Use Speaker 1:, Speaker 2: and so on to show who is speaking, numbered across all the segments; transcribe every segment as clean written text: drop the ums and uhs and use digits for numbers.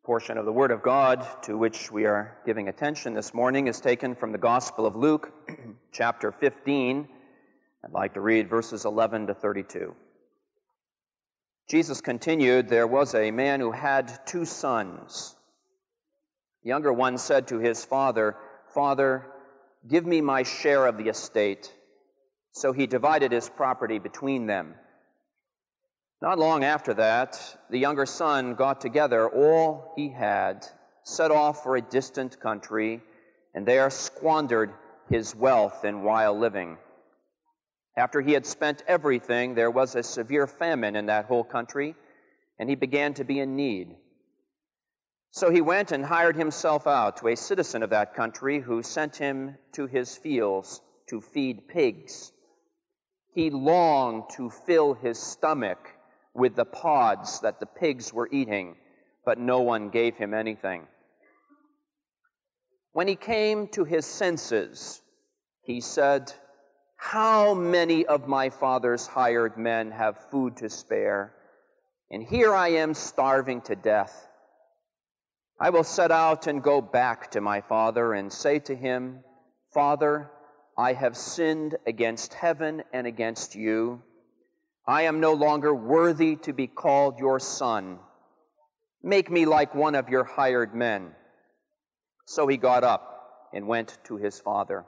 Speaker 1: Portion of the Word of God to which we are giving attention this morning is taken from the Gospel of Luke, chapter 15. I'd like to read verses 11 to 32. Jesus continued, "There was a man who had 2 sons. The younger one said to his father, 'Father, give me my share of the estate.' So he divided his property between them. Not long after that, the younger son got together all he had, set off for a distant country, and there squandered his wealth in wild living. After he had spent everything, there was a severe famine in that whole country, and he began to be in need. So he went and hired himself out to a citizen of that country, who sent him to his fields to feed pigs. He longed to fill his stomach with the pods that the pigs were eating, but no one gave him anything. When he came to his senses, he said, 'How many of my father's hired men have food to spare, and here I am starving to death? I will set out and go back to my father and say to him, Father, I have sinned against heaven and against you. I am no longer worthy to be called your son. Make me like one of your hired men.' So he got up and went to his father.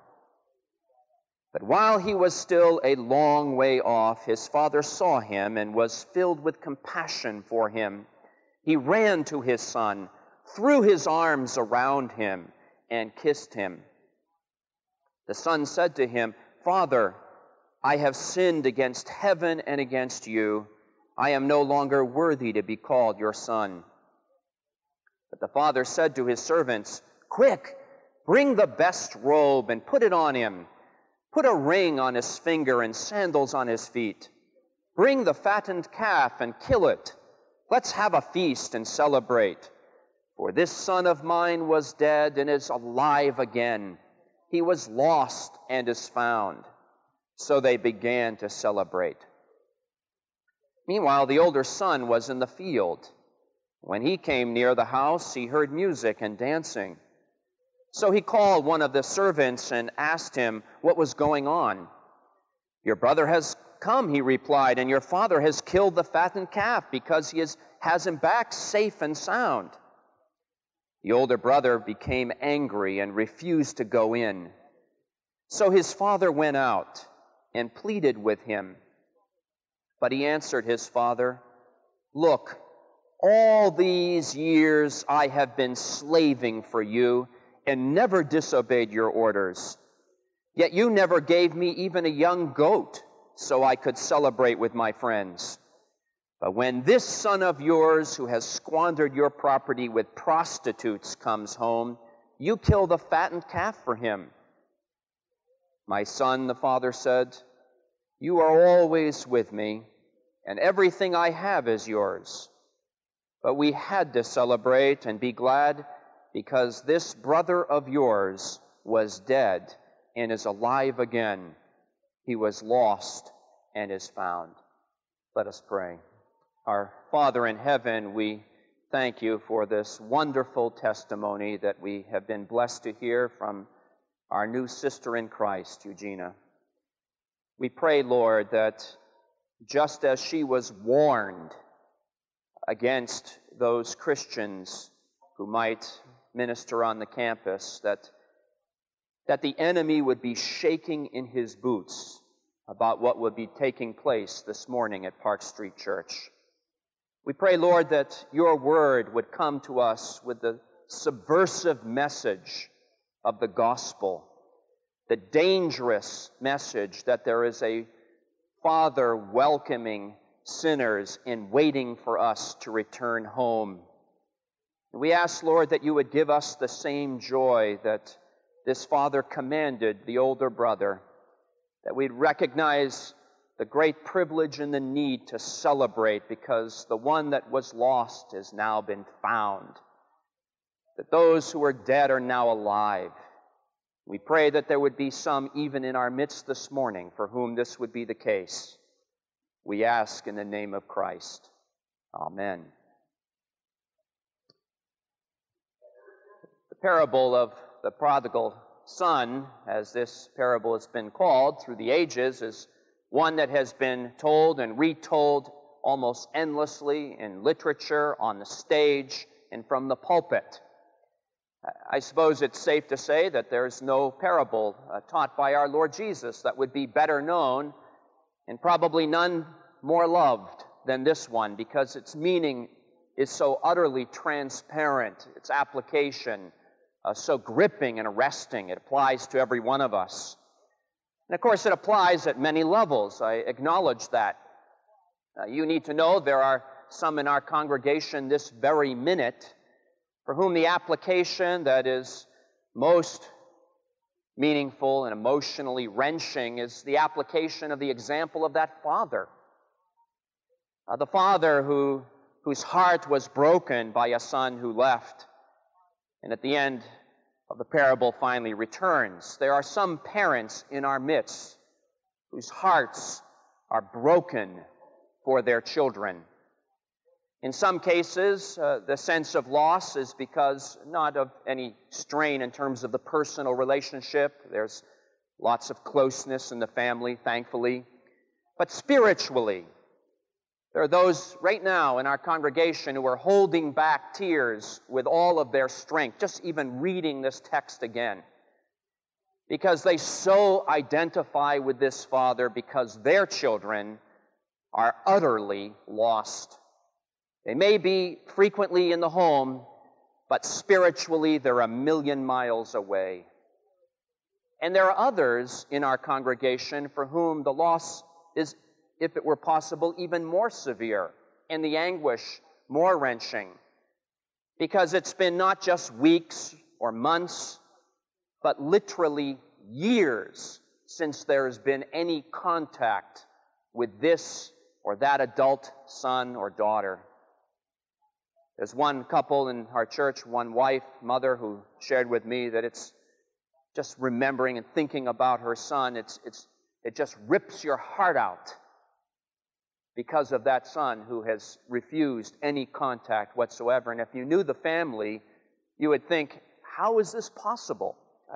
Speaker 1: But while he was still a long way off, his father saw him and was filled with compassion for him. He ran to his son, threw his arms around him, and kissed him. The son said to him, 'Father, I have sinned against heaven and against you. I am no longer worthy to be called your son.' But the father said to his servants, 'Quick, bring the best robe and put it on him. Put a ring on his finger and sandals on his feet. Bring the fattened calf and kill it. Let's have a feast and celebrate. For this son of mine was dead and is alive again. He was lost and is found.' So they began to celebrate. Meanwhile, the older son was in the field. When he came near the house, he heard music and dancing. So he called one of the servants and asked him what was going on. 'Your brother has come,' he replied, 'and your father has killed the fattened calf because he has him back safe and sound.' The older brother became angry and refused to go in. So his father went out and pleaded with him. But he answered his father, 'Look, all these years I have been slaving for you and never disobeyed your orders. Yet you never gave me even a young goat so I could celebrate with my friends. But when this son of yours who has squandered your property with prostitutes comes home, you kill the fattened calf for him.' 'My son,' the father said, 'you are always with me, and everything I have is yours. But we had to celebrate and be glad because this brother of yours was dead and is alive again. He was lost and is found.'" Let us pray. Our Father in heaven, we thank you for this wonderful testimony that we have been blessed to hear from our new sister in Christ, Eugenia. We pray, Lord, that just as she was warned against those Christians who might minister on the campus, that the enemy would be shaking in his boots about what would be taking place this morning at Park Street Church. We pray, Lord, that your word would come to us with the subversive message of the gospel, the dangerous message that there is a Father welcoming sinners and waiting for us to return home. And we ask, Lord, that you would give us the same joy that this Father commanded the older brother, that we'd recognize the great privilege and the need to celebrate because the one that was lost has now been found, that those who are dead are now alive. We pray that there would be some even in our midst this morning for whom this would be the case. We ask in the name of Christ. Amen. parable of the prodigal son, as this parable has been called through the ages, is one that has been told and retold almost endlessly in literature, on the stage, and from the pulpit. I suppose it's safe to say that there's no parable taught by our Lord Jesus that would be better known, and probably none more loved than this one, because its meaning is so utterly transparent, its application so gripping and arresting. It applies to every one of us. And of course, it applies at many levels. I acknowledge that. You need to know there are some in our congregation this very minute for whom the application that is most meaningful and emotionally wrenching is the application of the example of that father. The father whose heart was broken by a son who left, and at the end of the parable finally returns. There are some parents in our midst whose hearts are broken for their children. In some cases, the sense of loss is because not of any strain in terms of the personal relationship. There's lots of closeness in the family, thankfully. But spiritually, there are those right now in our congregation who are holding back tears with all of their strength, just even reading this text again, because they so identify with this father because their children are utterly lost. They may be frequently in the home, but spiritually they're a million miles away. And there are others in our congregation for whom the loss is, if it were possible, even more severe, and the anguish more wrenching, because it's been not just weeks or months, but literally years since there has been any contact with this or that adult son or daughter. There's one couple in our church, one wife, mother, who shared with me that it's just remembering and thinking about her son, it just rips your heart out because of that son who has refused any contact whatsoever. And if you knew the family, you would think, how is this possible?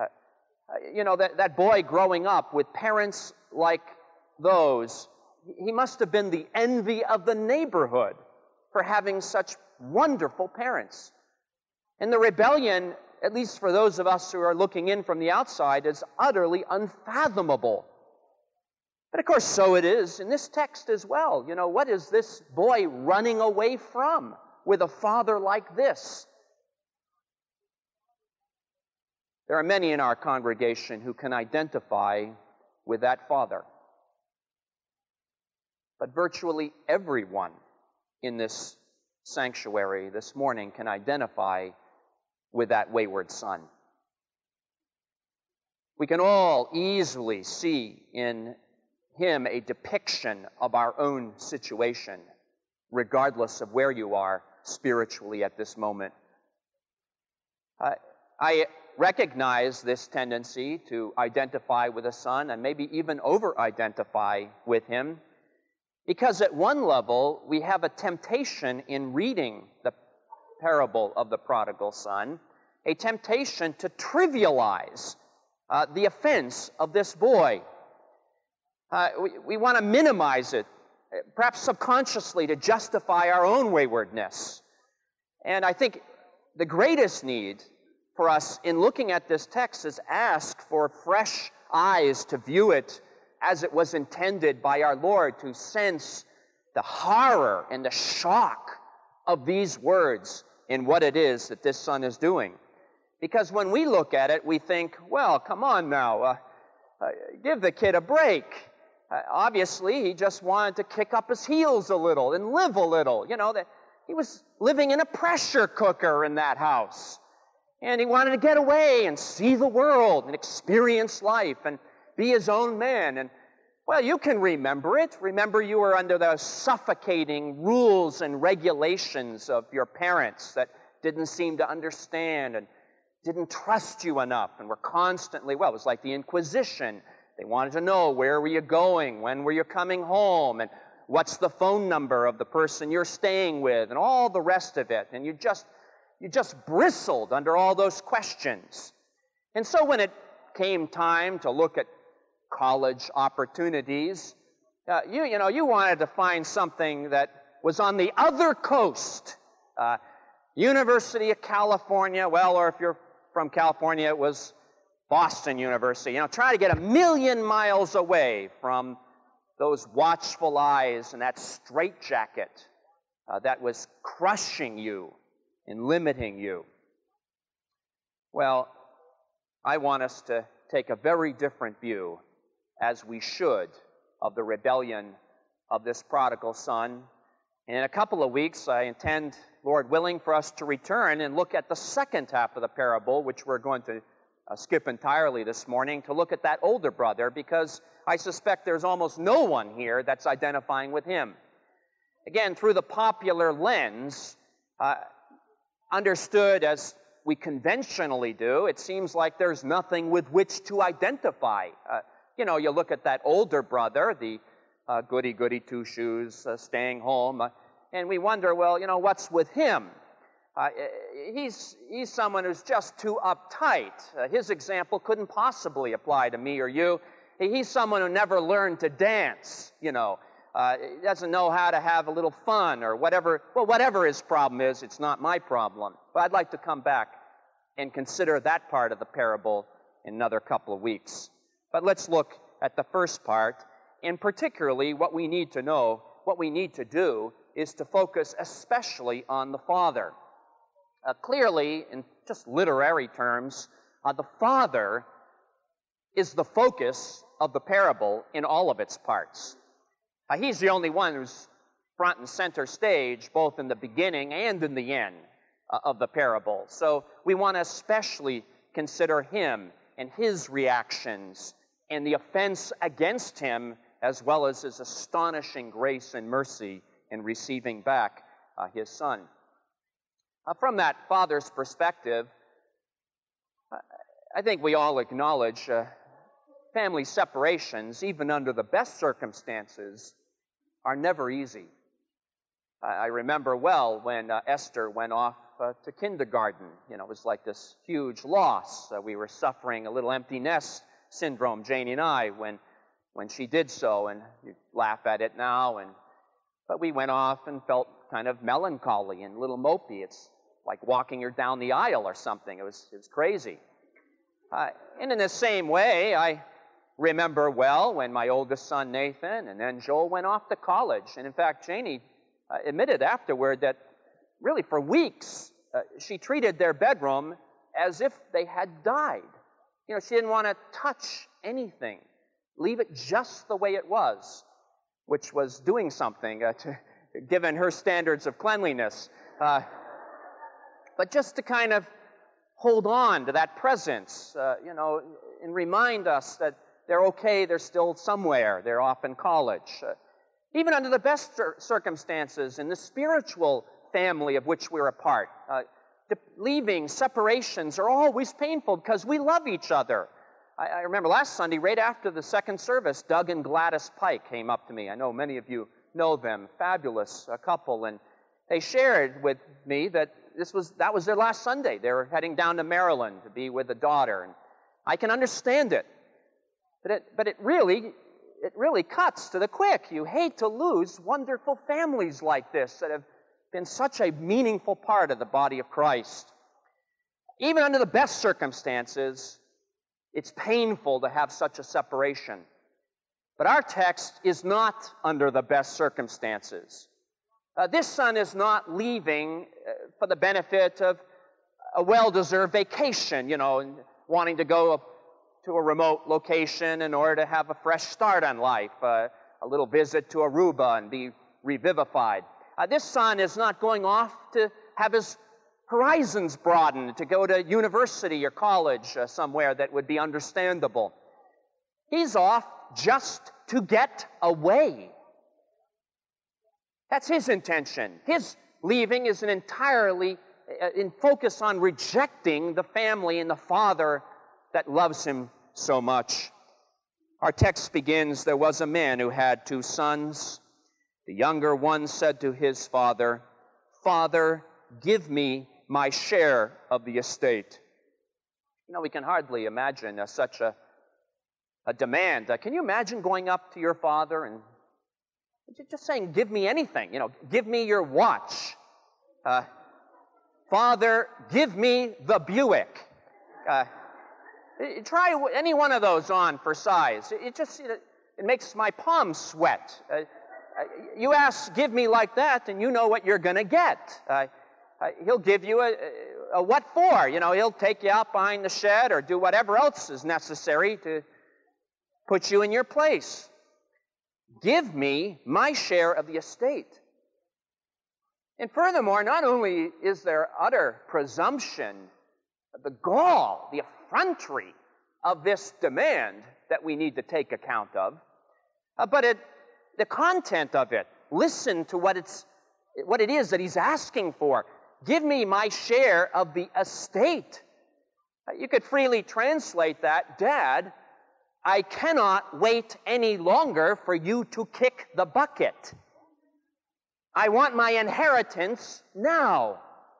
Speaker 1: That boy growing up with parents like those, he must have been the envy of the neighborhood for having such wonderful parents. And the rebellion, at least for those of us who are looking in from the outside, is utterly unfathomable. But of course, so it is in this text as well. What is this boy running away from with a father like this? There are many in our congregation who can identify with that father. But virtually everyone in this sanctuary this morning can identify with that wayward son. We can all easily see in him a depiction of our own situation, regardless of where you are spiritually at this moment. I recognize this tendency to identify with a son and maybe even over-identify with him, because at one level we have a temptation in reading the parable of the prodigal son, a temptation to trivialize the offense of this boy. We want to minimize it, perhaps subconsciously, to justify our own waywardness. And I think the greatest need for us in looking at this text is ask for fresh eyes to view it as it was intended by our Lord, to sense the horror and the shock of these words in what it is that this son is doing. Because when we look at it, we think, well, come on now, give the kid a break. Obviously, he just wanted to kick up his heels a little and live a little. That he was living in a pressure cooker in that house. And he wanted to get away and see the world and experience life and be his own man. And, well, you can remember it. Remember you were under the suffocating rules and regulations of your parents that didn't seem to understand and didn't trust you enough and were constantly, well, it was like the Inquisition. They wanted to know, where were you going? When were you coming home? And what's the phone number of the person you're staying with? And all the rest of it. And you you just bristled under all those questions. And so when it came time to look at college opportunities, you wanted to find something that was on the other coast. University of California, well, or if you're from California, it was Boston University. Try to get 1,000,000 miles away from those watchful eyes and that straitjacket that was crushing you and limiting you. Well, I want us to take a very different view, as we should, of the rebellion of this prodigal son. And in a couple of weeks, I intend, Lord willing, for us to return and look at the second half of the parable, which we're going to skip entirely this morning, to look at that older brother, because I suspect there's almost no one here that's identifying with him. Again, through the popular lens, understood as we conventionally do, it seems like there's nothing with which to identify. You look at that older brother, the goody-goody two-shoes, staying home, and we wonder, well, what's with him? He's someone who's just too uptight. His example couldn't possibly apply to me or you. He's someone who never learned to dance, He doesn't know how to have a little fun or whatever. Well, whatever his problem is, it's not my problem. But I'd like to come back and consider that part of the parable in another couple of weeks. But let's look at the first part, and particularly what we need to know, what we need to do is to focus especially on the father. Clearly, in just literary terms, the father is the focus of the parable in all of its parts. He's the only one who's front and center stage, both in the beginning and in the end of the parable. So we want to especially consider him and his reactions and the offense against him, as well as his astonishing grace and mercy in receiving back his son. From that father's perspective, I think we all acknowledge family separations, even under the best circumstances, are never easy. I remember well when Esther went off to kindergarten. It was like this huge loss. We were suffering a little empty nest syndrome, Janie and I, when she did so, and you laugh at it now. But we went off and felt kind of melancholy and a little mopey. It's like walking her down the aisle or something. It was crazy. And in the same way, I remember well when my oldest son, Nathan, and then Joel went off to college. And in fact, Janie admitted afterward that really for weeks, she treated their bedroom as if they had died. She didn't want to touch anything, leave it just the way it was, which was doing something, given her standards of cleanliness. But just to kind of hold on to that presence, and remind us that they're okay, they're still somewhere, they're off in college. Even under the best circumstances, in the spiritual family of which we're a part, leaving, separations are always painful because we love each other. I remember last Sunday, right after the second service, Doug and Gladys Pike came up to me. I know many of you know them, fabulous couple, and they shared with me that that was their last Sunday. They were heading down to Maryland to be with a daughter, and I can understand it. But it really cuts to the quick. You hate to lose wonderful families like this that have been such a meaningful part of the body of Christ. Even under the best circumstances, it's painful to have such a separation. But our text is not under the best circumstances. This son is not leaving for the benefit of a well-deserved vacation, and wanting to go to a remote location in order to have a fresh start on life, a little visit to Aruba and be revivified. This son is not going off to have his horizons broadened, to go to university or college somewhere that would be understandable. He's off just to get away. That's his intention. His leaving is an entirely in focus on rejecting the family and the father that loves him so much. Our text begins, there was a man who had 2 sons. The younger one said to his father, "Father, give me my share of the estate. You know, we can hardly imagine such a demand. Can you imagine going up to your father and just saying, give me anything, give me your watch. Father, give me the Buick. Try any one of those on for size. It makes my palms sweat. You ask, give me like that, and you know what you're going to get. He'll give you a what for. He'll take you out behind the shed or do whatever else is necessary to put you in your place. Give me my share of the estate. And furthermore, not only is there utter presumption, the gall, the effrontery of this demand that we need to take account of, but the content of it. Listen to what it is that he's asking for. Give me my share of the estate. You could freely translate that, Dad, I cannot wait any longer for you to kick the bucket. I want my inheritance now.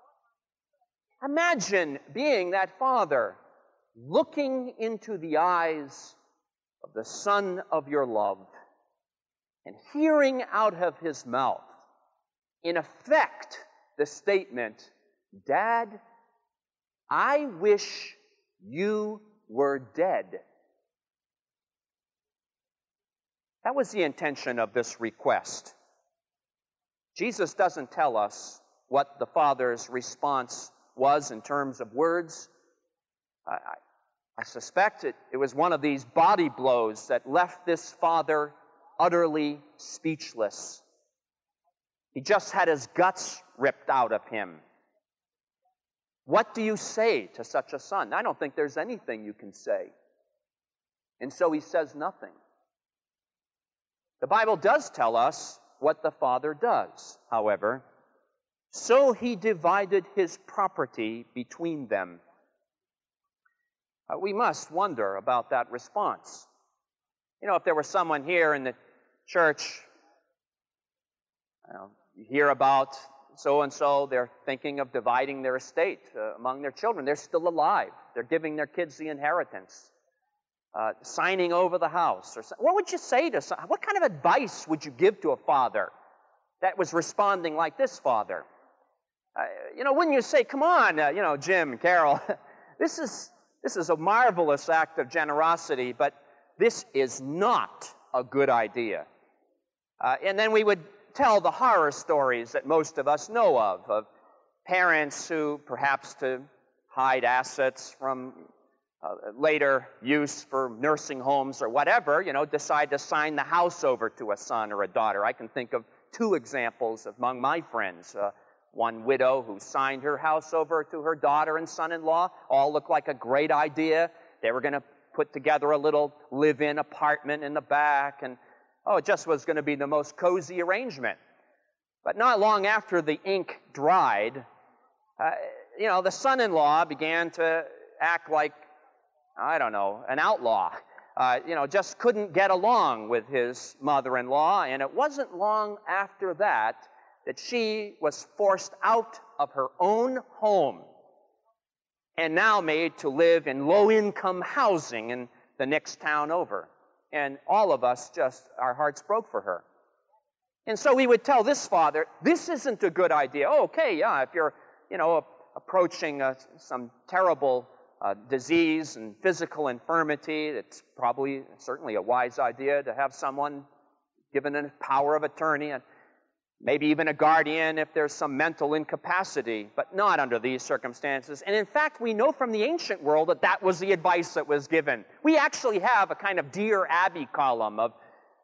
Speaker 1: Imagine being that father, looking into the eyes of the son of your love and hearing out of his mouth, in effect, the statement, Dad, I wish you were dead. That was the intention of this request. Jesus doesn't tell us what the father's response was in terms of words. I suspect it was one of these body blows that left this father utterly speechless. He just had his guts ripped out of him. What do you say to such a son? I don't think there's anything you can say. And so he says nothing. The Bible does tell us what the father does, however. So he divided his property between them. We must wonder about that response. If there was someone here in the church, you hear about so-and-so, they're thinking of dividing their estate among their children. They're still alive. They're giving their kids the inheritance, signing over the house. What would you say to someone? What kind of advice would you give to a father that was responding like this father? Wouldn't you say, come on, Jim, Carol, this is a marvelous act of generosity, but this is not a good idea. And then we would tell the horror stories that most of us know of parents who, perhaps to hide assets from later use for nursing homes or whatever, decide to sign the house over to a son or a daughter. I can think of two examples among my friends. One widow who signed her house over to her daughter and son-in-law. All looked like a great idea. They were going to put together a little live-in apartment in the back, and it just was going to be the most cozy arrangement. But not long after the ink dried, the son-in-law began to act like, an outlaw. Just couldn't get along with his mother-in-law, and it wasn't long after that she was forced out of her own home and now made to live in low-income housing in the next town over. And all of us our hearts broke for her. And so we would tell this father, this isn't a good idea. Okay, yeah, if you're, approaching some terrible disease and physical infirmity, it's certainly a wise idea to have someone given a power of attorney, and maybe even a guardian if there's some mental incapacity, but not under these circumstances. And in fact, we know from the ancient world that was the advice that was given. We actually have a kind of Dear Abby column of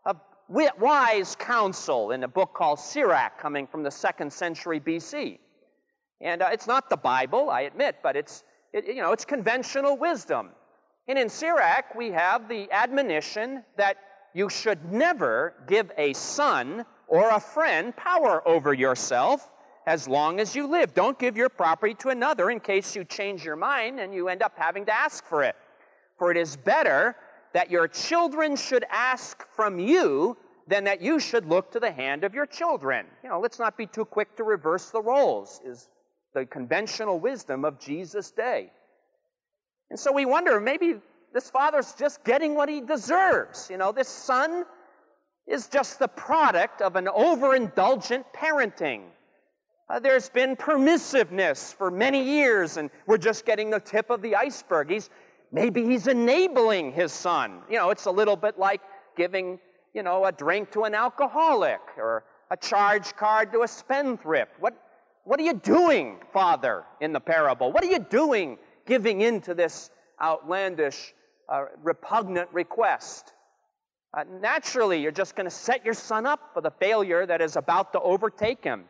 Speaker 1: wise counsel in a book called Sirach, coming from the 2nd century BC. And it's not the Bible, I admit, but it's conventional wisdom. And in Sirach, we have the admonition that you should never give a son or a friend power over yourself as long as you live. Don't give your property to another in case you change your mind and you end up having to ask for it. For it is better that your children should ask from you than that you should look to the hand of your children. Let's not be too quick to reverse the roles, is the conventional wisdom of Jesus' day. And so we wonder, maybe this father's just getting what he deserves. This son is just the product of an overindulgent parenting. There's been permissiveness for many years, and we're just getting the tip of the iceberg. Maybe he's enabling his son. It's a little bit like giving, a drink to an alcoholic or a charge card to a spendthrift. What are you doing, Father, in the parable? What are you doing giving in to this outlandish, repugnant request? Naturally, you're just going to set your son up for the failure that is about to overtake him.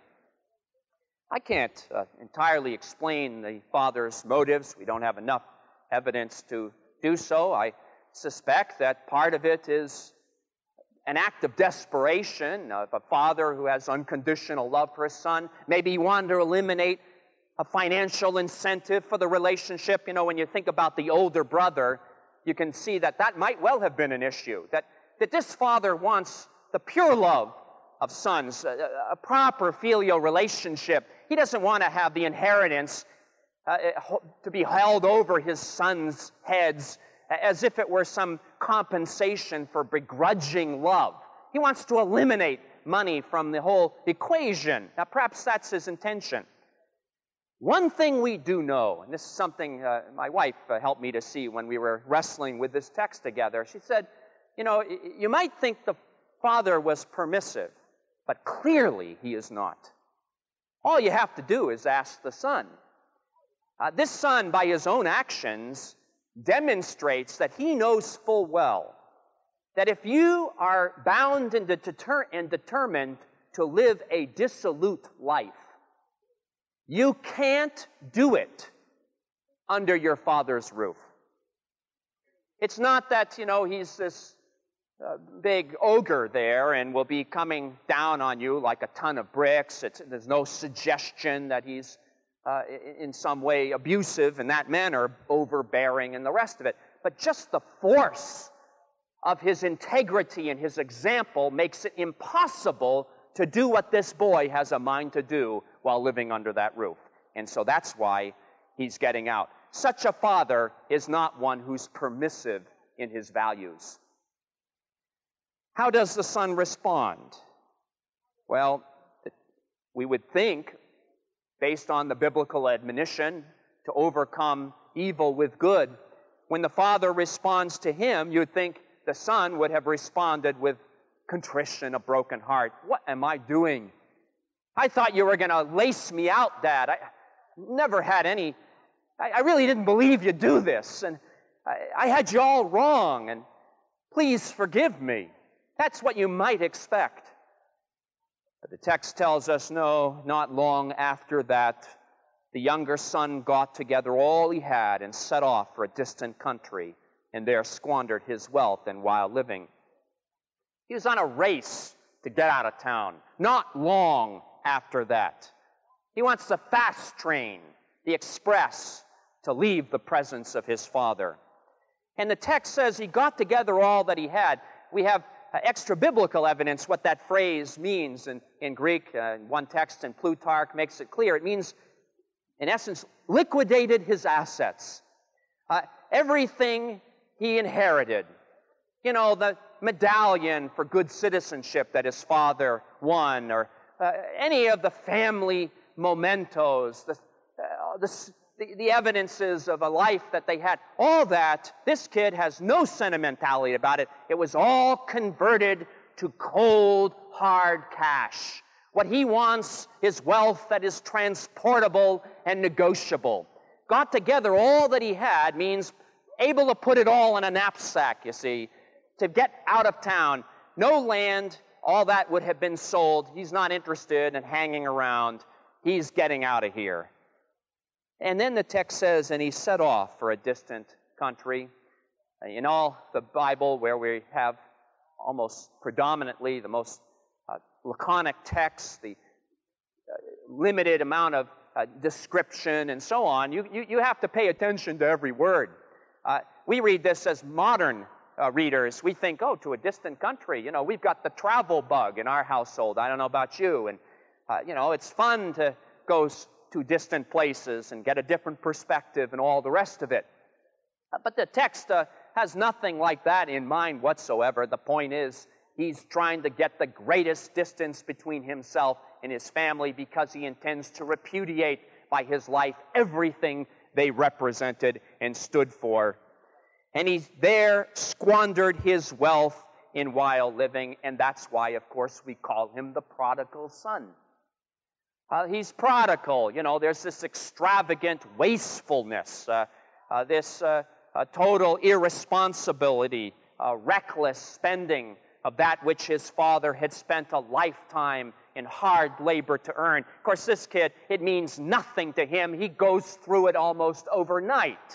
Speaker 1: I can't entirely explain the father's motives. We don't have enough evidence to do so. I suspect that part of it is an act of desperation of a father who has unconditional love for his son. Maybe he wanted to eliminate a financial incentive for the relationship. When you think about the older brother, you can see that might well have been an issue, that this father wants the pure love of sons, a proper filial relationship. He doesn't want to have the inheritance to be held over his sons' heads as if it were some compensation for begrudging love. He wants to eliminate money from the whole equation. Now, perhaps that's his intention. One thing we do know, and this is something my wife helped me to see when we were wrestling with this text together. She said, you might think the father was permissive, but clearly he is not. All you have to do is ask the son. This son, by his own actions, demonstrates that he knows full well that if you are bound and determined to live a dissolute life, you can't do it under your father's roof. It's not that, he's this big ogre there and will be coming down on you like a ton of bricks. There's no suggestion that he's in some way abusive in that manner, overbearing and the rest of it. But just the force of his integrity and his example makes it impossible to do what this boy has a mind to do while living under that roof. And so that's why he's getting out. Such a father is not one who's permissive in his values. How does the son respond? Well, we would think, based on the biblical admonition to overcome evil with good, when the father responds to him, you'd think the son would have responded with contrition, a broken heart. What am I doing? I thought you were going to lace me out, Dad. I never had any. I really didn't believe you'd do this, and I had you all wrong, and please forgive me. That's what you might expect. But the text tells us, no, not long after that, the younger son got together all he had and set off for a distant country, and there squandered his wealth in wild living. He was on a race to get out of town. Not long after that, he wants the fast train, the express, to leave the presence of his father. And the text says he got together all that he had. We have extra biblical evidence what that phrase means in Greek. One text in Plutarch makes it clear. It means, in essence, liquidated his assets. Everything he inherited. The medallion for good citizenship that his father won, or any of the family mementos, the evidences of a life that they had, all that, this kid has no sentimentality about it. It was all converted to cold, hard cash. What he wants is wealth that is transportable and negotiable. Got together all that he had means able to put it all in a knapsack, you see, to get out of town. No land, all that would have been sold. He's not interested in hanging around. He's getting out of here. And then the text says, and he set off for a distant country. In all the Bible, where we have almost predominantly the most laconic text, the limited amount of description and so on, you have to pay attention to every word. We read this as modern readers. We think, to a distant country. We've got the travel bug in our household. I don't know about you. And, it's fun to go to distant places and get a different perspective and all the rest of it. But the text has nothing like that in mind whatsoever. The point is, he's trying to get the greatest distance between himself and his family because he intends to repudiate by his life everything they represented and stood for. And he there squandered his wealth in wild living, and that's why, of course, we call him the prodigal son. He's prodigal. You know, there's this extravagant wastefulness, this total irresponsibility, reckless spending of that which his father had spent a lifetime in hard labor to earn. Of course, this kid, it means nothing to him. He goes through it almost overnight.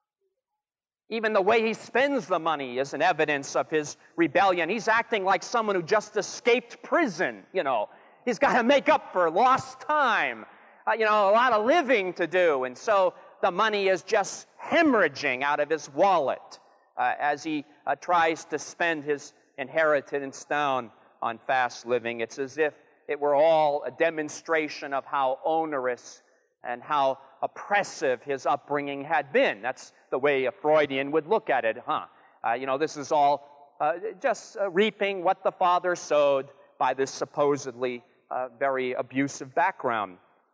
Speaker 1: Even the way he spends the money is an evidence of his rebellion. He's acting like someone who just escaped prison, you know. He's got to make up for lost time, a lot of living to do. And so the money is just hemorrhaging out of his wallet as he tries to spend his inheritance down on fast living. It's as if it were all a demonstration of how onerous and how oppressive his upbringing had been. That's the way a Freudian would look at it, this is all just reaping what the father sowed by this supposedly very abusive background.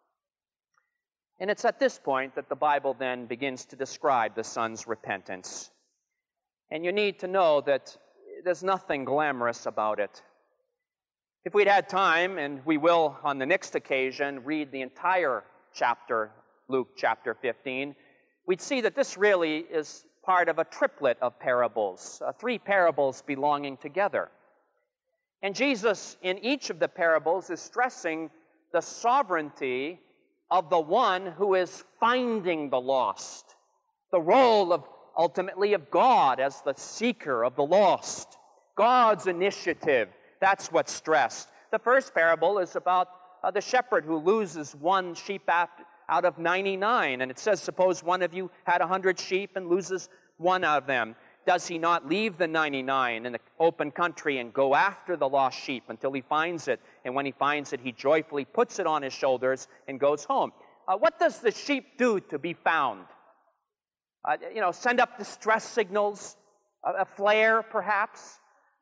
Speaker 1: And it's at this point that the Bible then begins to describe the son's repentance. And you need to know that there's nothing glamorous about it. If we'd had time, and we will on the next occasion, read the entire chapter, Luke chapter 15, we'd see that this really is part of a triplet of parables, 3 parables belonging together. And Jesus, in each of the parables, is stressing the sovereignty of the one who is finding the lost, the role ultimately of God as the seeker of the lost, God's initiative. That's what's stressed. The first parable is about the shepherd who loses one sheep out of 99. And it says, suppose one of you had 100 sheep and loses one of them. Does he not leave the 99 in the open country and go after the lost sheep until he finds it? And when he finds it, he joyfully puts it on his shoulders and goes home. What does the sheep do to be found? Send up distress signals, a flare perhaps.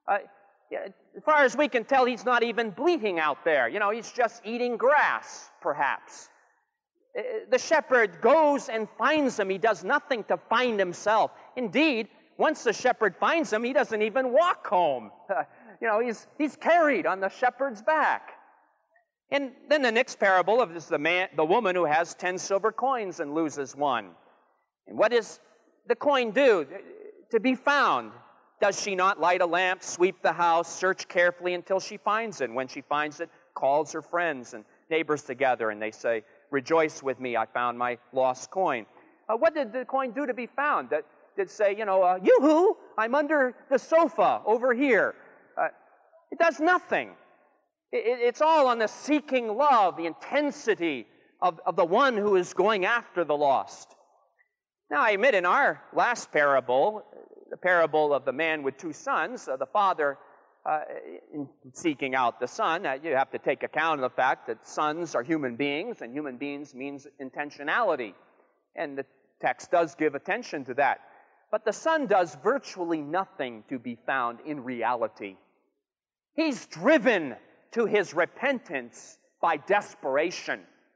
Speaker 1: As far as we can tell, he's not even bleating out there. He's just eating grass, perhaps. The shepherd goes and finds him. He does nothing to find himself. Indeed, once the shepherd finds him, he doesn't even walk home. He's carried on the shepherd's back. And then the next parable is the woman who has 10 silver coins and loses one. And what does the coin do to be found? Does she not light a lamp, sweep the house, search carefully until she finds it? And when she finds it, calls her friends and neighbors together, and they say, rejoice with me, I found my lost coin. What did the coin do to be found? Did it say, yoo-hoo, I'm under the sofa over here? It does nothing. It's all on the seeking love, the intensity of the one who is going after the lost. Now, I admit in our last parable, the parable of the man with 2 sons, the father in seeking out the son, you have to take account of the fact that sons are human beings, and human beings means intentionality. And the text does give attention to that. But the son does virtually nothing to be found in reality. He's driven to his repentance by desperation.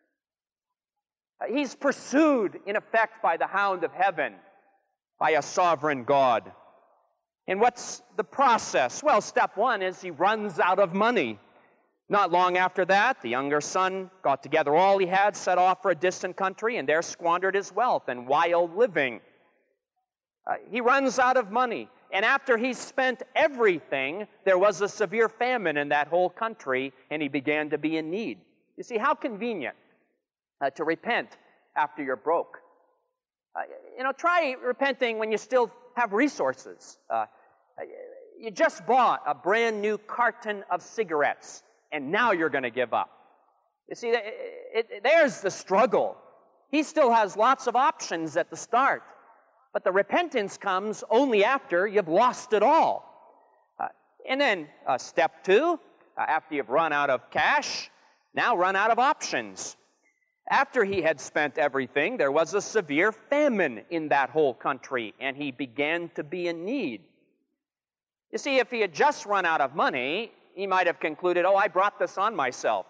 Speaker 1: He's pursued, in effect, by the hound of heaven, by a sovereign God. And what's the process? Well, step 1 is he runs out of money. Not long after that, the younger son got together all he had, set off for a distant country, and there squandered his wealth in wild living. He runs out of money. And after he spent everything, there was a severe famine in that whole country, and he began to be in need. You see, how convenient to repent after you're broke. Try repenting when you still have resources. You just bought a brand new carton of cigarettes, and now you're going to give up. You see, there's the struggle. He still has lots of options at the start, but the repentance comes only after you've lost it all. And then step 2, after you've run out of cash, now run out of options. After he had spent everything, there was a severe famine in that whole country, and he began to be in need. You see, if he had just run out of money, he might have concluded, oh, I brought this on myself.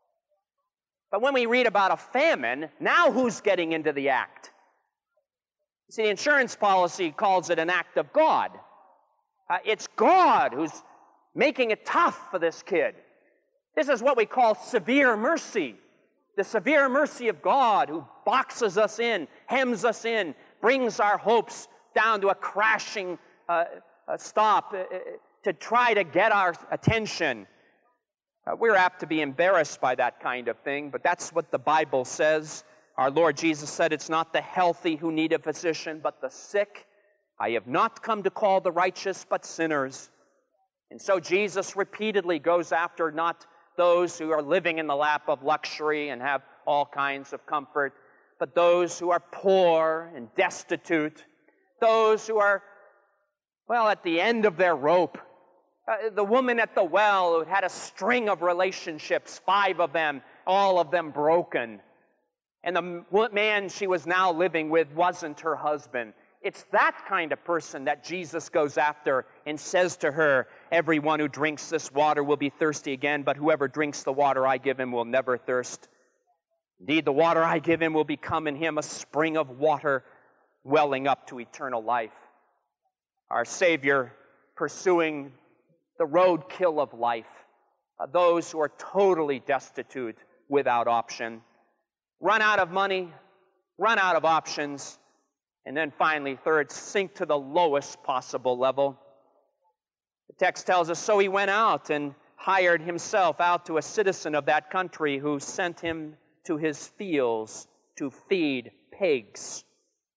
Speaker 1: But when we read about a famine, now who's getting into the act? See, the insurance policy calls it an act of God. It's God who's making it tough for this kid. This is what we call severe mercy. The severe mercy of God who boxes us in, hems us in, brings our hopes down to a crashing stop to try to get our attention. We're apt to be embarrassed by that kind of thing, but that's what the Bible says. Our Lord Jesus said, it's not the healthy who need a physician, but the sick. I have not come to call the righteous, but sinners. And so Jesus repeatedly goes after not those who are living in the lap of luxury and have all kinds of comfort, but those who are poor and destitute, those who are, well, at the end of their rope. The woman at the well who had a string of relationships, 5 of them, all of them broken. And the man she was now living with wasn't her husband. It's that kind of person that Jesus goes after and says to her, everyone who drinks this water will be thirsty again, but whoever drinks the water I give him will never thirst. Indeed, the water I give him will become in him a spring of water welling up to eternal life. Our Savior pursuing the roadkill of life, those who are totally destitute, without option, run out of money, run out of options, and then finally, third, sink to the lowest possible level. The text tells us, so he went out and hired himself out to a citizen of that country who sent him to his fields to feed pigs.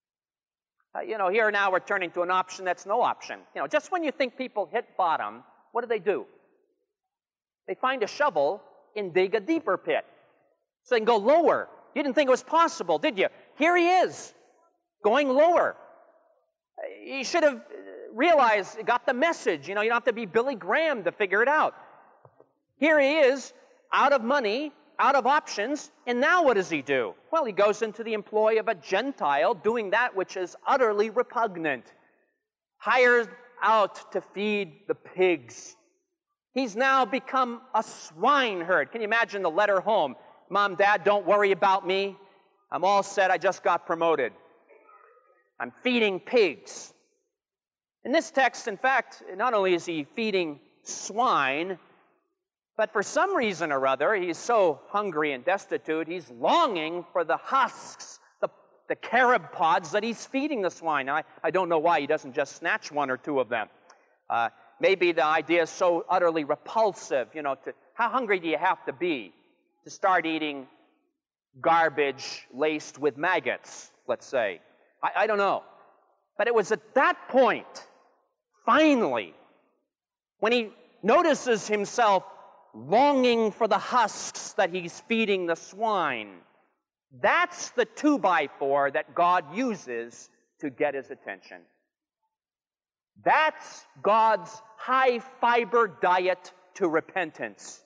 Speaker 1: Here now we're turning to an option that's no option. Just when you think people hit bottom, what do? They find a shovel and dig a deeper pit so they can go lower. You didn't think it was possible, did you? Here he is, going lower. You should have realized, got the message. You don't have to be Billy Graham to figure it out. Here he is, out of money, out of options, and now what does he do? Well, he goes into the employ of a Gentile, doing that which is utterly repugnant. Hired out to feed the pigs. He's now become a swineherd. Can you imagine the letter home? Mom, Dad, don't worry about me. I'm all set. I just got promoted. I'm feeding pigs. In this text, in fact, not only is he feeding swine, but for some reason or other, he's so hungry and destitute, he's longing for the husks, the carob pods that he's feeding the swine. Now, I don't know why he doesn't just snatch 1 or 2 of them. Maybe the idea is so utterly repulsive, how hungry do you have to be to start eating garbage laced with maggots, let's say? I don't know. But it was at that point, finally, when he notices himself longing for the husks that he's feeding the swine. That's the 2x4 that God uses to get his attention. That's God's high-fiber diet to repentance.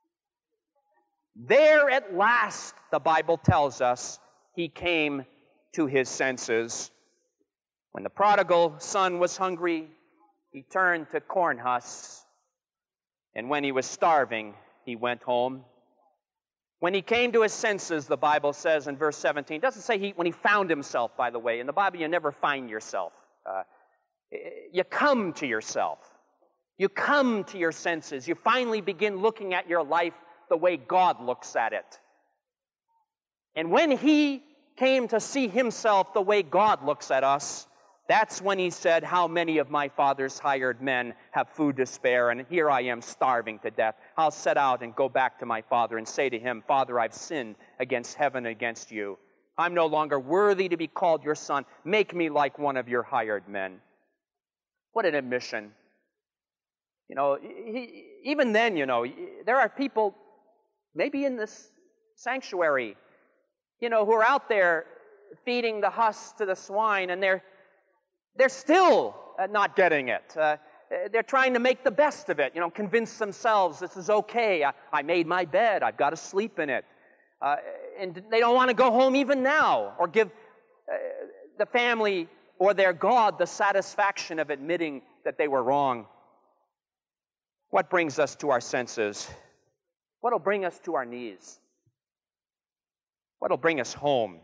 Speaker 1: There at last, the Bible tells us, he came to his senses. When the prodigal son was hungry, he turned to corn husks. And when he was starving, he went home. When he came to his senses, the Bible says in verse 17, it doesn't say when he found himself, by the way. In the Bible, you never find yourself. You come to yourself. You come to your senses. You finally begin looking at your life the way God looks at it. And when he came to see himself the way God looks at us, that's when he said, how many of my father's hired men have food to spare, and here I am starving to death. I'll set out and go back to my father and say to him, Father, I've sinned against heaven and against you. I'm no longer worthy to be called your son. Make me like one of your hired men. What an admission. Even then, there are people, maybe in this sanctuary, who are out there feeding the husks to the swine, and they're still not getting it. They're trying to make the best of it, convince themselves this is okay. I made my bed. I've got to sleep in it. and they don't want to go home even now or give the family or their God the satisfaction of admitting that they were wrong. What brings us to our senses? What will bring us to our knees? What will bring us home?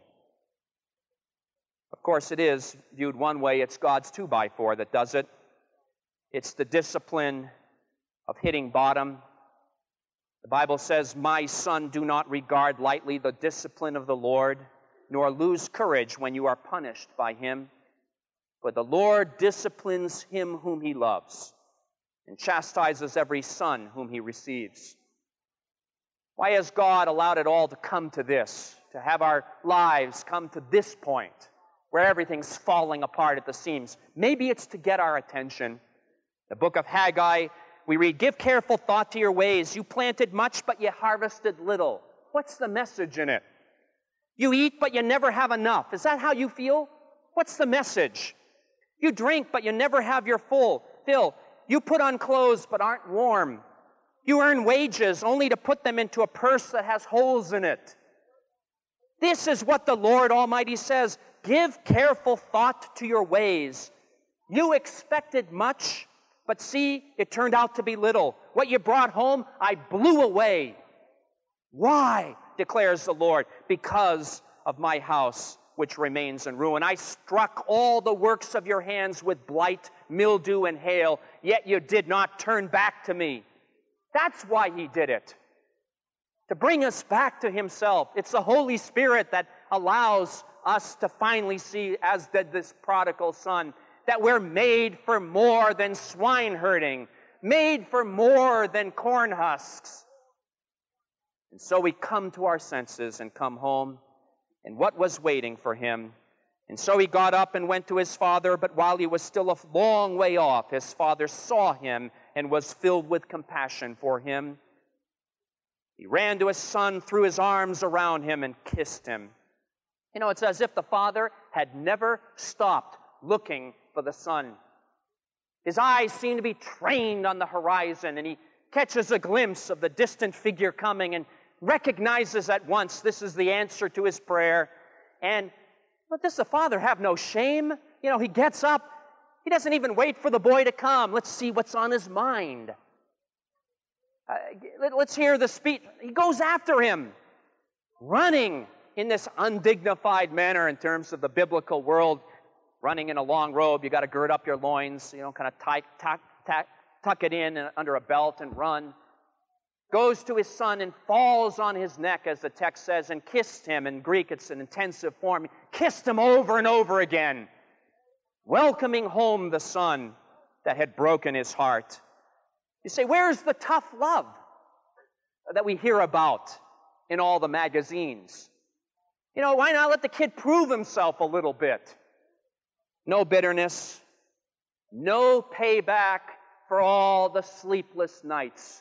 Speaker 1: Of course, it is, viewed one way, it's God's 2x4 that does it. It's the discipline of hitting bottom. The Bible says, "My son, do not regard lightly the discipline of the Lord, nor lose courage when you are punished by him. For the Lord disciplines him whom he loves, and chastises every son whom he receives." Why has God allowed it all to come to this, to have our lives come to this point, where everything's falling apart at the seams? Maybe it's to get our attention. The book of Haggai, we read, "Give careful thought to your ways. You planted much, but you harvested little." What's the message in it? You eat, but you never have enough. Is that how you feel? What's the message? You drink, but you never have your fill. You put on clothes, but aren't warm. You earn wages only to put them into a purse that has holes in it. This is what the Lord Almighty says. Give careful thought to your ways. You expected much, but see, it turned out to be little. What you brought home, I blew away. Why, declares the Lord? Because of my house, which remains in ruin. I struck all the works of your hands with blight, mildew, and hail, yet you did not turn back to me. That's why he did it. To bring us back to himself. It's the Holy Spirit that allows us to finally see, as did this prodigal son, that we're made for more than swine herding, made for more than corn husks. And so we come to our senses and come home, and what was waiting for him? And so he got up and went to his father, but while he was still a long way off, his father saw him and was filled with compassion for him. He ran to his son, threw his arms around him, and kissed him. You know, it's as if the father had never stopped looking for the son. His eyes seem to be trained on the horizon, and he catches a glimpse of the distant figure coming and recognizes at once this is the answer to his prayer. And does the father have no shame? You know, he gets up. He doesn't even wait for the boy to come. Let's see what's on his mind. Let's hear the speech. He goes after him, running in this undignified manner in terms of the biblical world. Running in a long robe, you got to gird up your loins, kind of tuck it in under a belt and run. Goes to his son and falls on his neck, as the text says, and kissed him. In Greek, it's an intensive form. Kissed him over and over again, welcoming home the son that had broken his heart. You say, where's the tough love that we hear about in all the magazines? Why not let the kid prove himself a little bit? No bitterness, no payback for all the sleepless nights.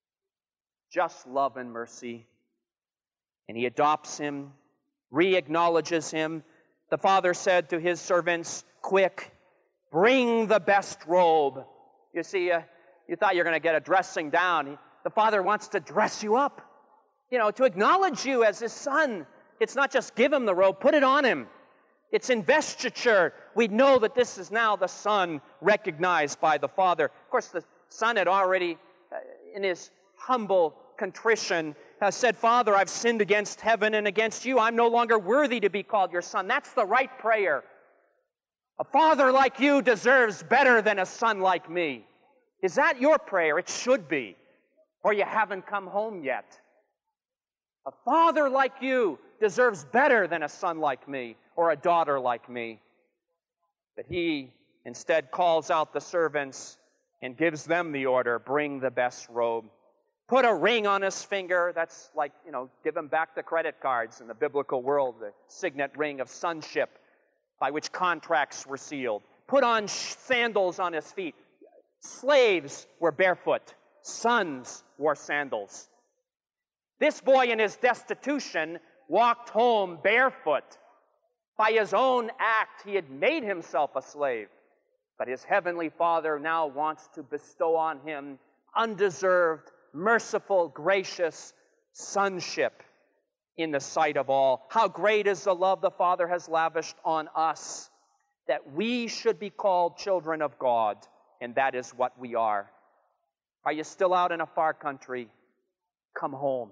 Speaker 1: Just love and mercy. And he adopts him, re-acknowledges him. The father said to his servants, "Quick, bring the best robe." You see, you thought you were going to get a dressing down. The father wants to dress you up, to acknowledge you as his son. It's not just give him the robe, put it on him. It's investiture. We know that this is now the son recognized by the father. Of course, the son had already, in his humble contrition, said, "Father, I've sinned against heaven and against you. I'm no longer worthy to be called your son." That's the right prayer. A father like you deserves better than a son like me. Is that your prayer? It should be. Or you haven't come home yet. A father like you deserves better than a son like me or a daughter like me. But he instead calls out the servants and gives them the order, "Bring the best robe." Put a ring on his finger. That's like, give him back the credit cards in the biblical world, the signet ring of sonship by which contracts were sealed. Put on sandals on his feet. Slaves were barefoot. Sons wore sandals. This boy in his destitution walked home barefoot. By his own act, he had made himself a slave. But his heavenly Father now wants to bestow on him undeserved, merciful, gracious sonship. in the sight of all. How great is the love the Father has lavished on us, that we should be called children of God, and that is what we are. Are you still out in a far country? Come home.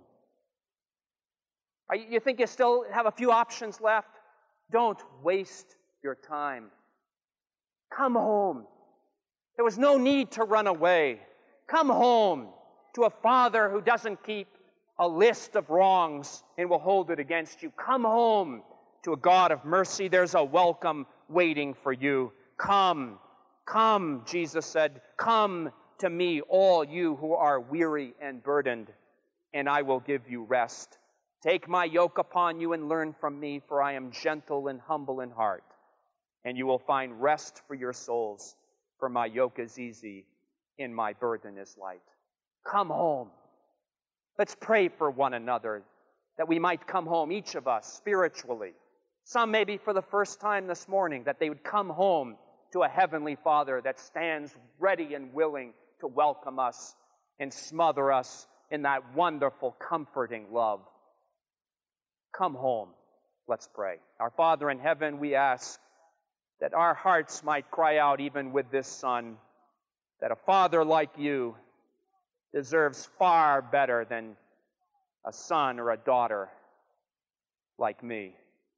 Speaker 1: You think you still have a few options left? Don't waste your time. Come home. There was no need to run away. Come home to a Father who doesn't keep a list of wrongs and will hold it against you. Come home to a God of mercy. There's a welcome waiting for you. Come, come, Jesus said, come to me, all you who are weary and burdened, and I will give you rest. Take my yoke upon you and learn from me, for I am gentle and humble in heart, and you will find rest for your souls, for my yoke is easy and my burden is light. Come home. Let's pray for one another that we might come home, each of us, spiritually. Some maybe for the first time this morning, that they would come home to a heavenly Father that stands ready and willing to welcome us and smother us in that wonderful, comforting love. Come home. Let's pray. Our Father in heaven, we ask that our hearts might cry out even with this Son, that a Father like you deserves far better than a son or a daughter like me.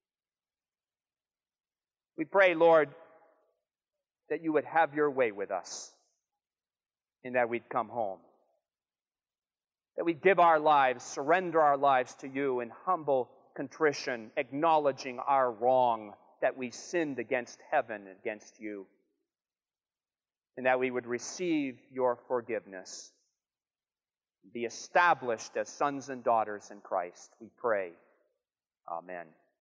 Speaker 1: We pray, Lord, that you would have your way with us and that we'd come home. That we'd give our lives, surrender our lives to you in humble contrition, acknowledging our wrong, that we sinned against heaven and against you. And that we would receive your forgiveness, be established as sons and daughters in Christ. We pray. Amen.